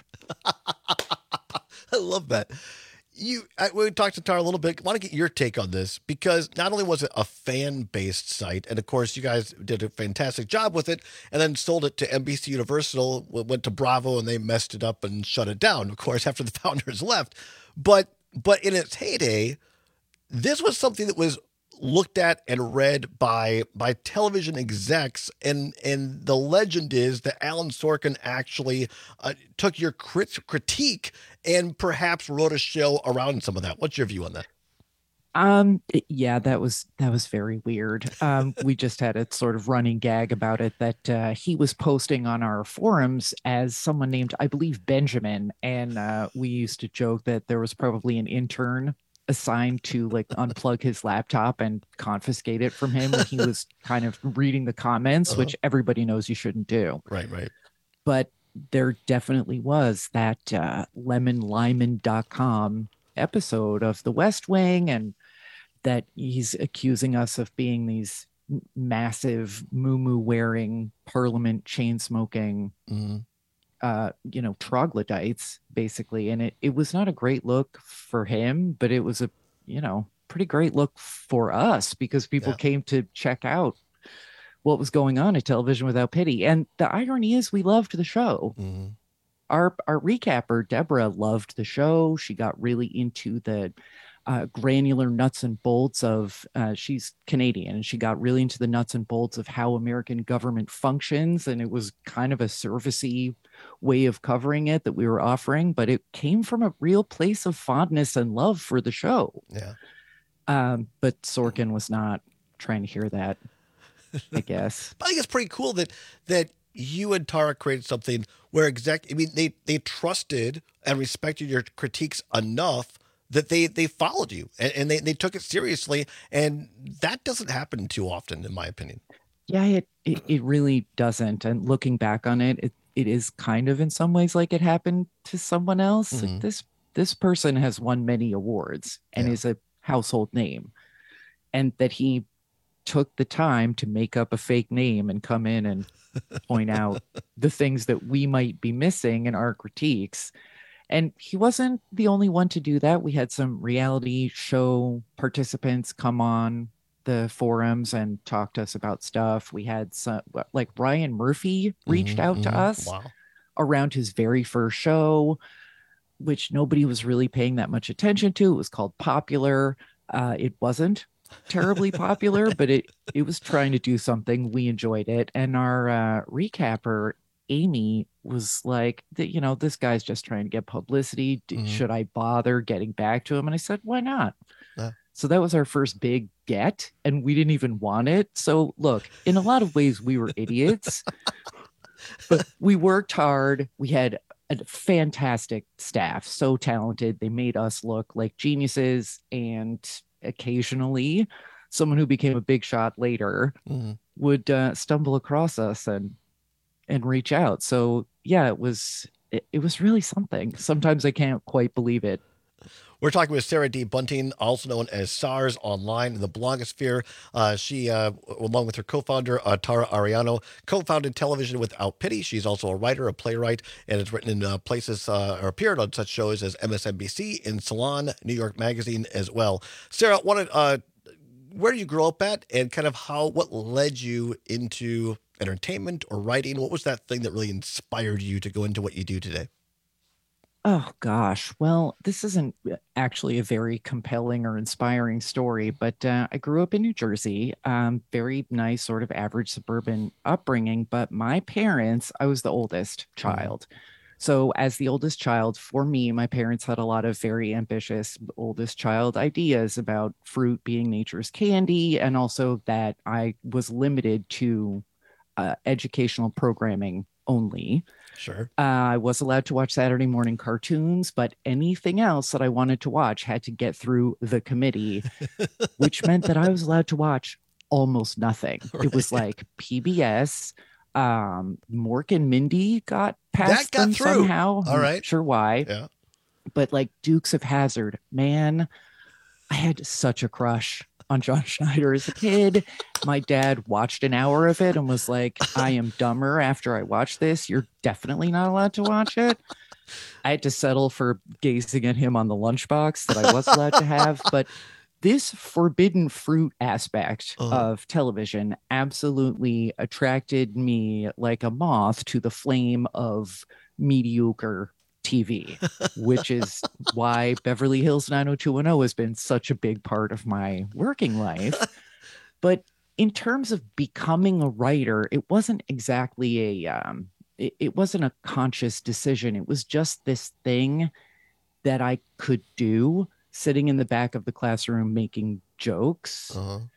I love that. We talked to Tara a little bit. I want to get your take on this because not only was it a fan-based site, and of course you guys did a fantastic job with it, and then sold it to NBC Universal, went to Bravo, and they messed it up and shut it down, of course, after the founders left. But in its heyday, this was something that was looked at and read by television execs, and the legend is that Alan Sorkin actually took your critique and perhaps wrote a show around some of that. What's your view on that? Yeah, that was very weird. We just had a sort of running gag about it that he was posting on our forums as someone named, I believe, Benjamin, and we used to joke that there was probably an intern assigned to unplug his laptop and confiscate it from him when he was kind of reading the comments, which everybody knows you shouldn't do. Right. But there definitely was that lemonlyman.com episode of The West Wing, and that he's accusing us of being these massive moo-moo wearing, parliament chain smoking troglodytes, basically. And it was not a great look for him, but it was a pretty great look for us because people came to check out what was going on at Television Without Pity. And the irony is we loved the show. Our recapper Deborah loved the show. She got really into the granular nuts and bolts of she's Canadian, and she got really into the nuts and bolts of how American government functions, and it was kind of a servicey way of covering it that we were offering, but it came from a real place of fondness and love for the show. But Sorkin was not trying to hear that, I guess. I think it's pretty cool that you and Tara created something where they trusted and respected your critiques enough that they followed you and they took it seriously. And that doesn't happen too often, in my opinion. Yeah, it really doesn't. And looking back on it, it is kind of in some ways like it happened to someone else. Mhm. This person has won many awards and is a household name. And that he took the time to make up a fake name and come in and point out the things that we might be missing in our critiques. And he wasn't the only one to do that. We had some reality show participants come on the forums and talk to us about stuff. We had some, like Ryan Murphy reached out to us around his very first show, which nobody was really paying that much attention to. It was called Popular. It wasn't terribly popular, but it was trying to do something. We enjoyed it. And our recapper, Amy, was like, this guy's just trying to get publicity. Should I bother getting back to him? And I said, why not? So that was our first big get, and we didn't even want it. So look, in a lot of ways, we were idiots, but we worked hard. We had a fantastic staff, so talented. They made us look like geniuses, and occasionally someone who became a big shot later would stumble across us and reach out. So yeah, it was really something. Sometimes I can't quite believe it. We're talking with Sarah D. Bunting, also known as SARS online in the blogosphere. She, along with her co-founder, Tara Ariano, co-founded Television Without Pity. She's also a writer, a playwright, and has written in places or appeared on such shows as MSNBC, in Salon, New York Magazine as well. Sarah, where did you grow up at, and kind of what led you into entertainment or writing? What was that thing that really inspired you to go into what you do today? Oh, gosh. Well, this isn't actually a very compelling or inspiring story, but I grew up in New Jersey, very nice, sort of average suburban upbringing. But my parents, I was the oldest child. So as the oldest child, for me, my parents had a lot of very ambitious oldest child ideas about fruit being nature's candy, and also that I was limited to educational programming only. Sure. I was allowed to watch Saturday morning cartoons, but anything else that I wanted to watch had to get through the committee, which meant that I was allowed to watch almost nothing. Right. It was like PBS, Mork and Mindy got past them through somehow. All right. Not sure why. Yeah. But like Dukes of Hazzard, man, I had such a crush on John Schneider as a kid. My dad watched an hour of it and was like, I am dumber after I watched this. You're definitely not allowed to watch it. I had to settle for gazing at him on the lunchbox that I was allowed to have. But this forbidden fruit aspect of television absolutely attracted me like a moth to the flame of mediocre TV, which is why Beverly Hills 90210 has been such a big part of my working life. But in terms of becoming a writer, it wasn't exactly it wasn't a conscious decision. It was just this thing that I could do sitting in the back of the classroom making jokes.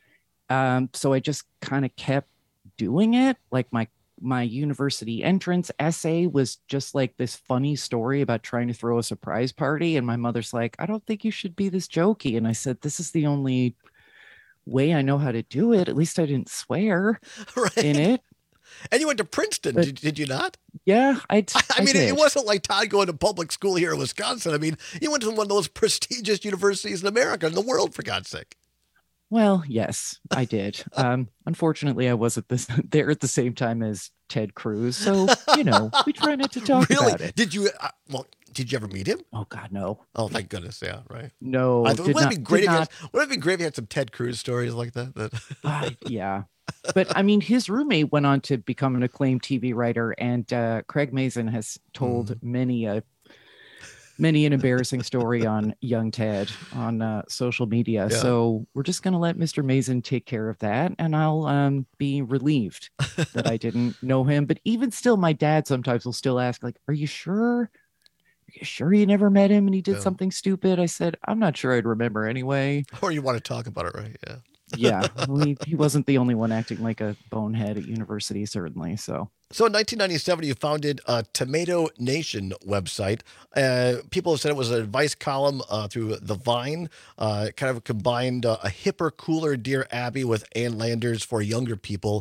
So I just kind of kept doing it. Like my university entrance essay was just like this funny story about trying to throw a surprise party. And my mother's like, I don't think you should be this jokey. And I said, this is the only way I know how to do it. At least I didn't swear in it. And you went to Princeton, did you not? Yeah, I mean, did. It wasn't like Todd going to public school here in Wisconsin. I mean, you went to one of those prestigious universities in America, in the world, for God's sake. Well, yes, I did. Unfortunately, I wasn't there at the same time as Ted Cruz. So, we try not to talk about it. Did you, did you ever meet him? Oh, God, no. Oh, thank goodness. Yeah, right. No, wouldn't it be great if you had some Ted Cruz stories like that? Yeah. But I mean, his roommate went on to become an acclaimed TV writer, and Craig Mazin has told many an embarrassing story on young Ted on social media. Yeah. So we're just going to let Mr. Mazin take care of that, and I'll be relieved that I didn't know him. But even still, my dad sometimes will still ask, like, "Are you sure? Are you sure you never met him and he did something stupid?" I said, "I'm not sure I'd remember anyway." Or you want to talk about it, right? Yeah. Yeah, he wasn't the only one acting like a bonehead at university, certainly. So in 1997, you founded a Tomato Nation website. People have said it was an advice column through The Vine, kind of combined a hipper, cooler Dear Abby with Ann Landers for younger people.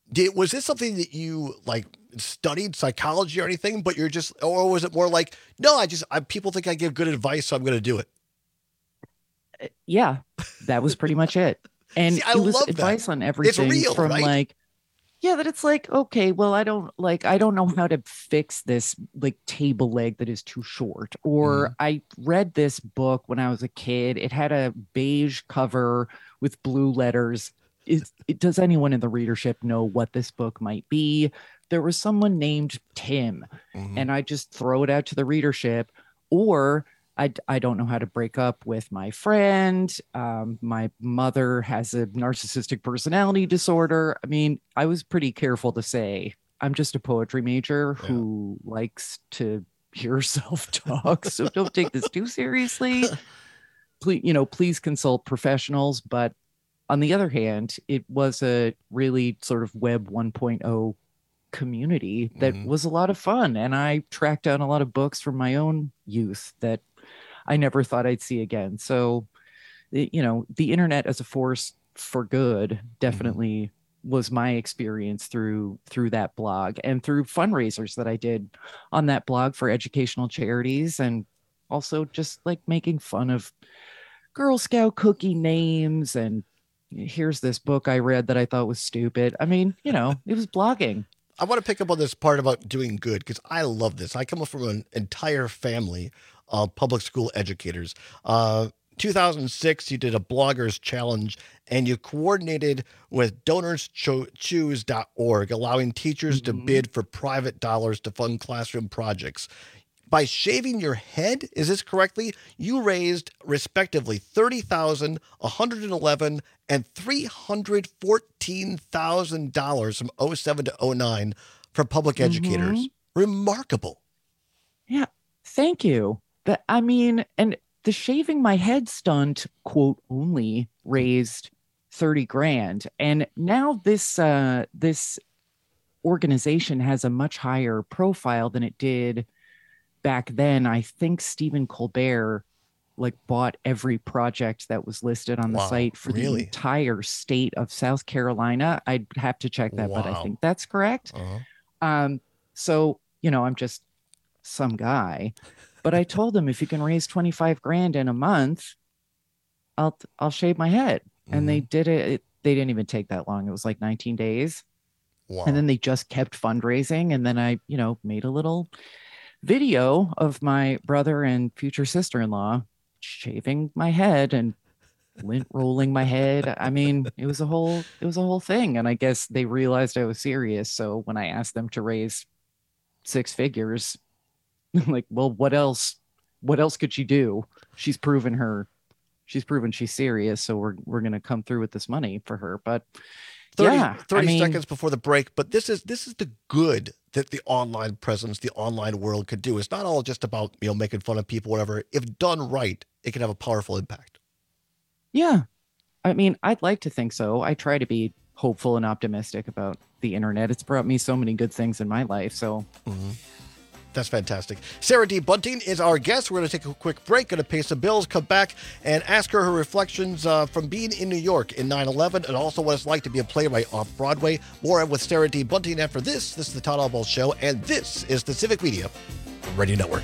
Was this something that you like studied psychology or anything, but you're just, or was it more like, no, people think I give good advice, so I'm going to do it? Yeah, that was pretty much it. And See, I it was love advice that. on everything It's real, from right? like, yeah, that it's like, okay, well, I don't know how to fix this like table leg that is too short. Or I read this book when I was a kid. It had a beige cover with blue letters. Does anyone in the readership know what this book might be? There was someone named Tim, and I just throw it out to the readership. Or I don't know how to break up with my friend. My mother has a narcissistic personality disorder. I mean, I was pretty careful to say, I'm just a poetry major who likes to hear self-talk. So don't take this too seriously. Please consult professionals. But on the other hand, it was a really sort of Web 1.0 community that was a lot of fun. And I tracked down a lot of books from my own youth that I never thought I'd see again. So, the internet as a force for good definitely was my experience through that blog and through fundraisers that I did on that blog for educational charities, and also just like making fun of Girl Scout cookie names. And here's this book I read that I thought was stupid. I mean, it was blogging. I want to pick up on this part about doing good because I love this. I come from an entire family of public school educators. 2006, you did a bloggers challenge and you coordinated with DonorsChoose.org, allowing teachers to bid for private dollars to fund classroom projects. By shaving your head, is this correctly? You raised respectively $30,000, $111,000, and $314,000 from 2007 to 2009 for public educators. Remarkable. Yeah, thank you. And the shaving my head stunt, quote, only raised $30,000. And now this organization has a much higher profile than it did back then. I think Stephen Colbert bought every project that was listed on the site for the entire state of South Carolina. I'd have to check that, but I think that's correct. So, I'm just some guy, but I told him, if you can raise $25,000 in a month, I'll shave my head. And they did it. They didn't even take that long. It was like 19 days. Wow. And then they just kept fundraising. And then I, made a little video of my brother and future sister-in-law shaving my head and lint rolling my head. I mean, it was a whole thing. And I guess they realized I was serious. So when I asked them to raise 6 figures, like, well, what else could she do? She's proven she's serious. So we're going to come through with this money for her. But 30 seconds before the break. But this is the good that the online presence, the online world could do. It's not all just about, making fun of people, whatever. If done right, it can have a powerful impact. Yeah. I mean, I'd like to think so. I try to be hopeful and optimistic about the internet. It's brought me so many good things in my life. So That's fantastic. Sarah D. Bunting is our guest. We're going to take a quick break, going to pay some bills, come back and ask her reflections from being in New York in 9/11 and also what it's like to be a playwright off Broadway. More with Sarah D. Bunting after this. This is the Todd Albaugh Show, and this is the Civic Media Radio Network.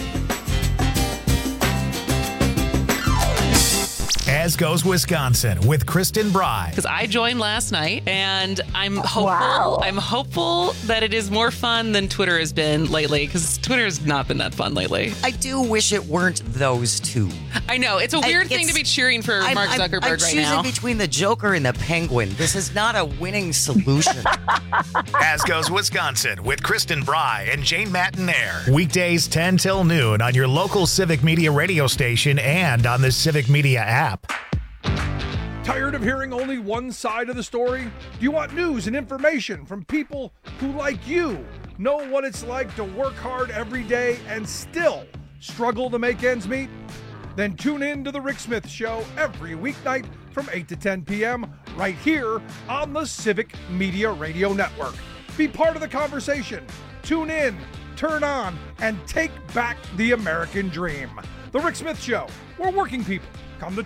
As Goes Wisconsin with Kristen Bry. Because I joined last night, and I'm hopeful. Wow. I'm hopeful that it is more fun than Twitter has been lately, because Twitter has not been that fun lately. I do wish it weren't those two. I know. It's a weird thing to be cheering for Mark Zuckerberg I'm right choosing now. between the Joker and the Penguin. This is not a winning solution. As Goes Wisconsin with Kristen Bry and Jane Matinaire. Weekdays 10 till noon on your local Civic Media radio station and on the Civic Media app. Tired of hearing only one side of the story? Do you want news and information from people who, like you, know what it's like to work hard every day and still struggle to make ends meet? Then tune in to The Rick Smith Show every weeknight from 8 to 10 p.m. right here on the Civic Media Radio Network. Be part of the conversation. Tune in, turn on, and take back the American dream. The Rick Smith Show, where working people come to talk.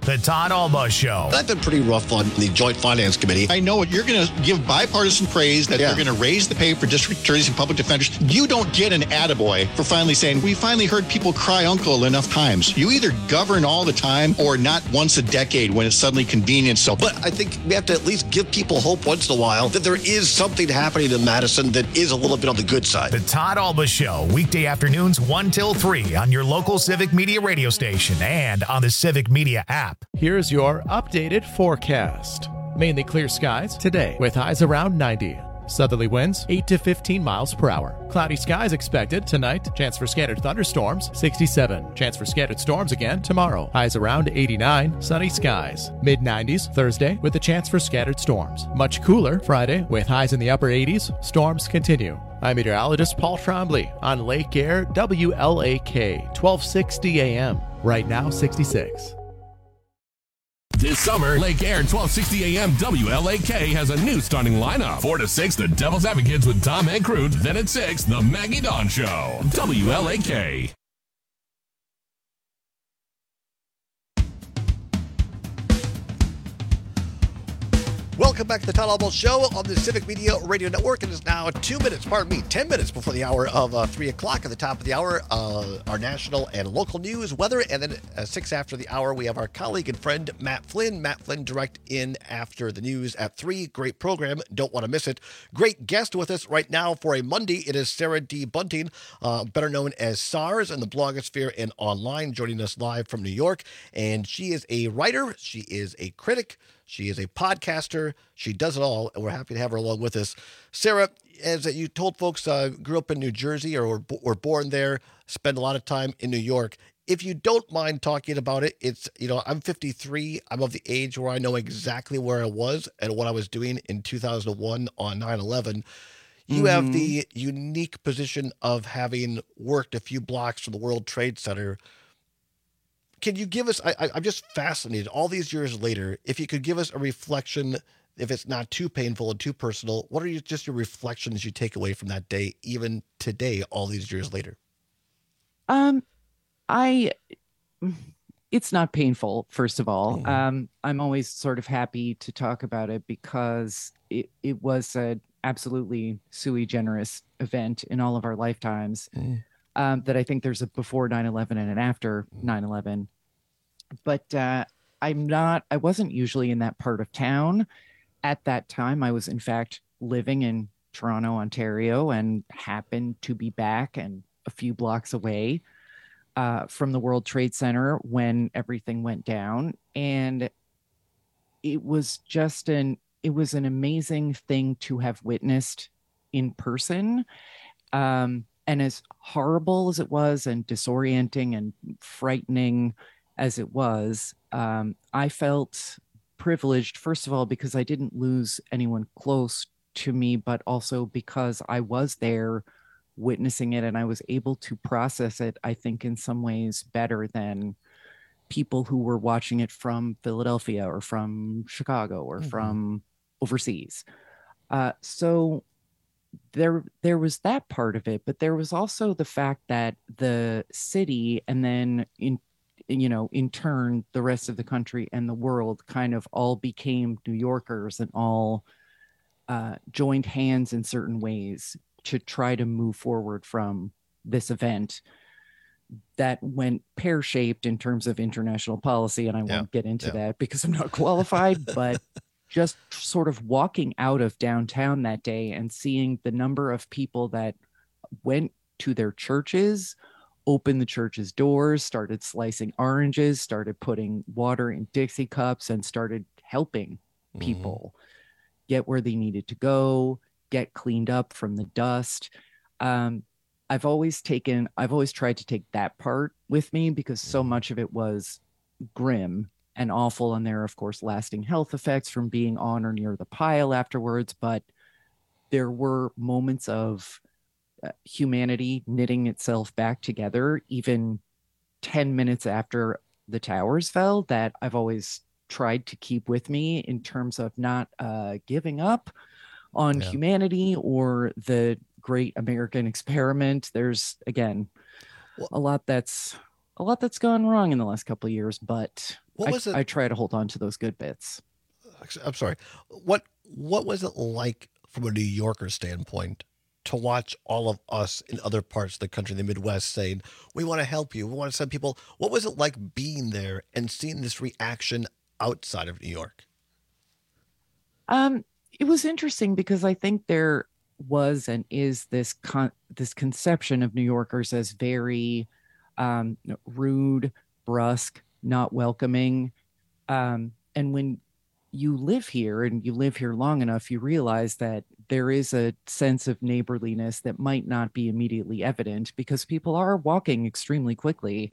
The Todd Alba Show. I've been pretty rough on the Joint Finance Committee. I know it. You're going to give bipartisan praise that they're going to raise the pay for district attorneys and public defenders. You don't get an attaboy for finally saying, we finally heard people cry uncle enough times. You either govern all the time or not once a decade when it's suddenly convenient. So, but I think we have to at least give people hope once in a while that there is something happening in Madison that is a little bit on the good side. The Todd Alba Show, weekday afternoons 1 till 3 on your local Civic Media radio station and on the Civic Media app. Here's your updated forecast. Mainly clear skies today with highs around 90. Southerly winds 8 to 15 miles per hour. Cloudy skies expected tonight. Chance for scattered thunderstorms 67. Chance for scattered storms again tomorrow. Highs around 89. Sunny skies. Mid 90s Thursday with a chance for scattered storms. Much cooler Friday with highs in the upper 80s. Storms continue. I'm meteorologist Paul Trombley on Lake Air WLAK 1260 AM. Right now 66. This summer, Lake Air 1260 AM WLAK has a new starting lineup. 4 to 6, the Devil's Advocates with Tom and Crute. Then at 6, the Maggie Dawn Show. WLAK. Welcome back to the Todd Alba Show on the Civic Media Radio Network. It is now 10 minutes before the hour of 3 o'clock. At the top of the hour, our national and local news, weather, and then 6 after the hour, we have our colleague and friend, Matt Flynn. Matt Flynn direct in after the news at 3. Great program. Don't want to miss it. Great guest with us right now for a Monday. It is Sarah D. Bunting, better known as SARS in the blogosphere and online, joining us live from New York. And she is a writer. She is a critic. She is a podcaster. She does it all, and we're happy to have her along with us. Sarah, as you told folks, grew up in New Jersey or were born there, spent a lot of time in New York. If you don't mind talking about it, it's, I'm 53. I'm of the age where I know exactly where I was and what I was doing in 2001 on 9/11. You have the unique position of having worked a few blocks from the World Trade Center. Can you give us, I'm just fascinated, all these years later, if you could give us a reflection, if it's not too painful and too personal, what are just your reflections you take away from that day, even today, all these years later? It's not painful, first of all. I'm always sort of happy to talk about it because it was an absolutely sui generis event in all of our lifetimes. That I think there's a before 9/11 and an after 9/11. But I wasn't usually in that part of town at that time. I was in fact living in Toronto, Ontario, and happened to be back and a few blocks away from the World Trade Center when everything went down. And it was an amazing thing to have witnessed in person. And as horrible as it was and disorienting and frightening as it was, I felt privileged, first of all, because I didn't lose anyone close to me, but also because I was there witnessing it and I was able to process it, I think, in some ways better than people who were watching it from Philadelphia or from Chicago or from overseas. So there was that part of it, but there was also the fact that the city and then in turn, the rest of the country and the world kind of all became New Yorkers and all joined hands in certain ways to try to move forward from this event that went pear-shaped in terms of international policy. And I won't get into that because I'm not qualified, but just sort of walking out of downtown that day and seeing the number of people that went to their churches, opened the church's doors, started slicing oranges, started putting water in Dixie cups, and started helping people get where they needed to go, get cleaned up from the dust. I've always tried to take that part with me because so much of it was grim and awful. And there are, of course, lasting health effects from being on or near the pile afterwards. But there were moments of humanity knitting itself back together, even 10 minutes after the towers fell, that I've always tried to keep with me in terms of not giving up on humanity or the great American experiment. There's, again, a lot that's a lot that's gone wrong in the last couple of years, but I try to hold on to those good bits. I'm sorry. What was it like from a New Yorker standpoint to watch all of us in other parts of the country, the Midwest, saying, we want to help you, we want to send people? What was it like being there and seeing this reaction outside of New York? It was interesting because I think there was and is this conception of New Yorkers as very rude, brusque, not welcoming. And when you live here and you live here long enough, you realize that there is a sense of neighborliness that might not be immediately evident because people are walking extremely quickly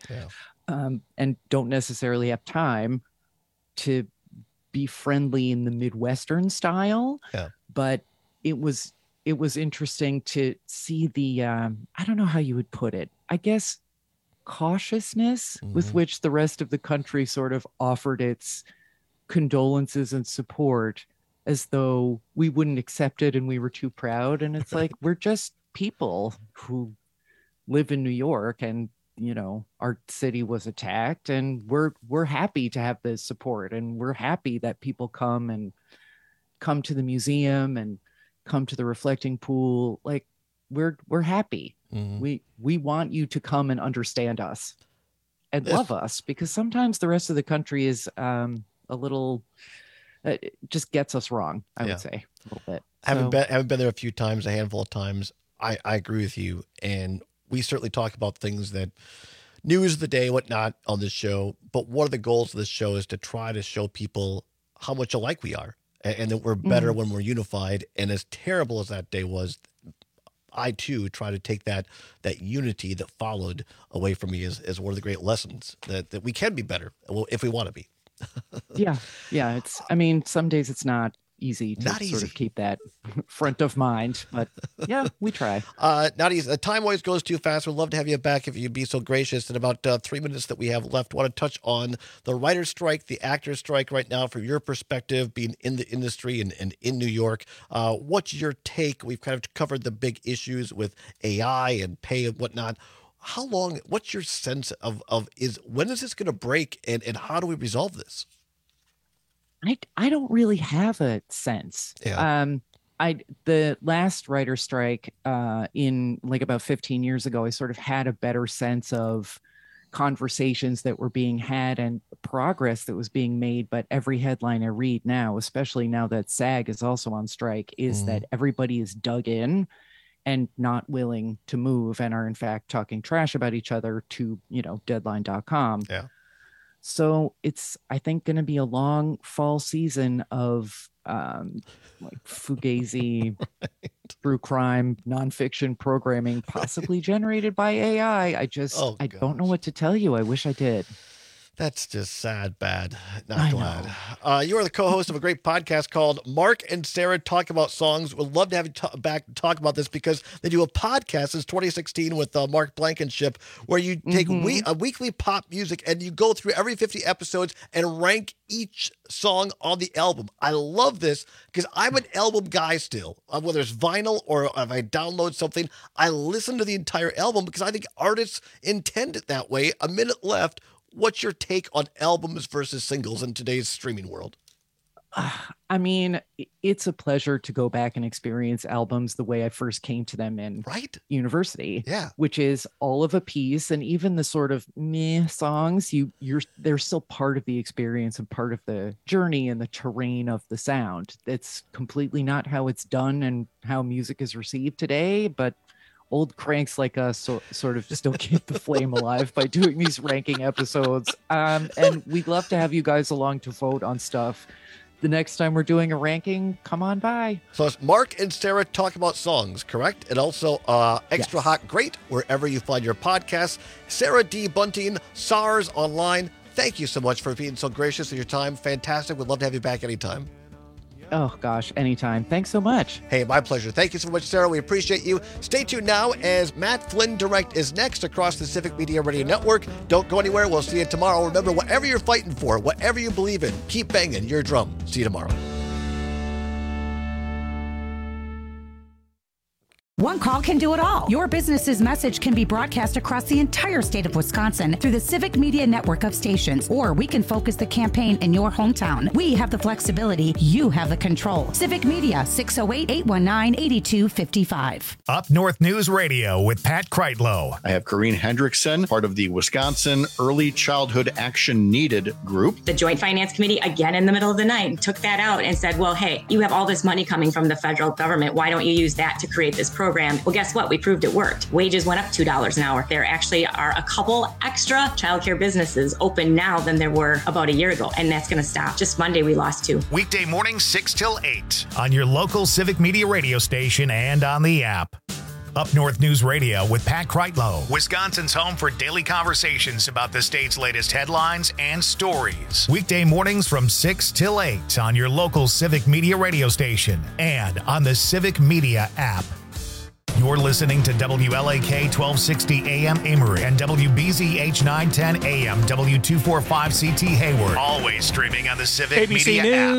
and don't necessarily have time to be friendly in the Midwestern style. But it was interesting to see the I don't know how you would put it, I guess cautiousness with which the rest of the country sort of offered its condolences and support as though we wouldn't accept it and we were too proud. And it's like, we're just people who live in New York, and you know, our city was attacked, and we're happy to have the support, and we're happy that people come to the museum and come to the reflecting pool. Like we're happy. We want you to come and understand us and love us, because sometimes the rest of the country is a little it just gets us wrong, I would say, a little bit. Having been there a few times, a handful of times, I agree with you. And we certainly talk about things that news of the day, whatnot on this show. But one of the goals of this show is to try to show people how much alike we are, and that we're better when we're unified. And as terrible as that day was, I too try to take that unity that followed away from me as one of the great lessons that we can be better if we want to be. Yeah. It's, I mean, some days it's not easy to sort of keep that front of mind, but yeah, we try. Not easy. The time always goes too fast. We'd love to have you back if you'd be so gracious. In about 3 minutes that we have left, I want to touch on the writer's strike, the actor's strike right now, from your perspective, being in the industry and in New York. What's your take? We've kind of covered the big issues with AI and pay and whatnot. How long, what's your sense of when is this going to break, and how do we resolve this? I don't really have a sense. The last writer strike in like about 15 years ago, I sort of had a better sense of conversations that were being had and progress that was being made. But every headline I read now, especially now that SAG is also on strike, is that everybody is dug in and not willing to move, and are in fact talking trash about each other to, Deadline.com. So it's, I think, going to be a long fall season of like fugazi, true crime, nonfiction programming, possibly generated by AI. I don't know what to tell you. I wish I did. That's just sad, bad, not glad. You are the co-host of a great podcast called Mark and Sarah Talk About Songs. We'd love to have you back to talk about this, because they do a podcast since 2016 with Mark Blankenship, where you take a weekly pop music and you go through every 50 episodes and rank each song on the album. I love this because I'm an album guy still. Whether it's vinyl or if I download something, I listen to the entire album because I think artists intend it that way. A minute left. What's your take on albums versus singles in today's streaming world? I mean, it's a pleasure to go back and experience albums the way I first came to them in university, which is all of a piece. And even the sort of meh songs, they're still part of the experience and part of the journey and the terrain of the sound. It's completely not how it's done and how music is received today, but old cranks like us sort of still keep the flame alive by doing these ranking episodes. And we'd love to have you guys along to vote on stuff. The next time we're doing a ranking, come on by. So it's Mark and Sarah Talk About Songs, correct? And also Extra Hot Great, wherever you find your podcasts. Sarah D. Bunting, SARS Online. Thank you so much for being so gracious with your time. Fantastic. We'd love to have you back anytime. Oh, gosh, anytime. Thanks so much. Hey, my pleasure. Thank you so much, Sarah. We appreciate you. Stay tuned now as Matt Flynn Direct is next across the Civic Media Radio Network. Don't go anywhere. We'll see you tomorrow. Remember, whatever you're fighting for, whatever you believe in, keep banging your drum. See you tomorrow. One call can do it all. Your business's message can be broadcast across the entire state of Wisconsin through the Civic Media network of stations, or we can focus the campaign in your hometown. We have the flexibility. You have the control. Civic Media, 608-819-8255. Up North News Radio with Pat Kreitlow. I have Corrine Hendrickson, part of the Wisconsin Early Childhood Action Needed group. The Joint Finance Committee, again in the middle of the night, took that out and said, well, hey, you have all this money coming from the federal government. Why don't you use that to create this program? Well, guess what? We proved it worked. Wages went up $2 an hour. There actually are a couple extra childcare businesses open now than there were about a year ago, and that's going to stop. Just Monday, we lost 2. Weekday mornings 6 till 8 on your local Civic Media radio station and on the app. Up North News Radio with Pat Kreitlow, Wisconsin's home for daily conversations about the state's latest headlines and stories. Weekday mornings from 6 till 8 on your local Civic Media radio station and on the Civic Media app. You're listening to WLAK 1260 AM Amory and WBZH 910 AM W245CT Hayward. Always streaming on the Civic ABC Media News. app.